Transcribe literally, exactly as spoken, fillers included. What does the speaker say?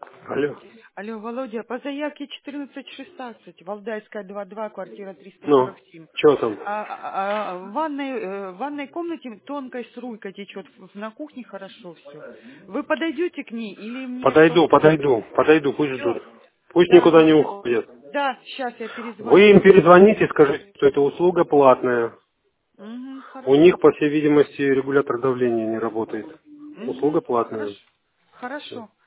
Алло. Алло, Володя, по заявке четырнадцать шестнадцать, Валдайская два два, квартира триста Ну, сорок семь. что там? А, а- а в ванной, э, в ванной комнате тонкой струйка течет, в- на кухне хорошо все. Вы подойдете к ней или мне Подойду, позвонить? подойду, подойду, пусть ждут. Все, Пусть да, никуда не сейчас, уходят. да, сейчас я Вы им перезвоню. перезвоните, скажите, что это услуга платная. Угу, У них, хорошо. по всей видимости, регулятор давления не работает. Угу, Услуга платная. хорошо. Все. Хорошо.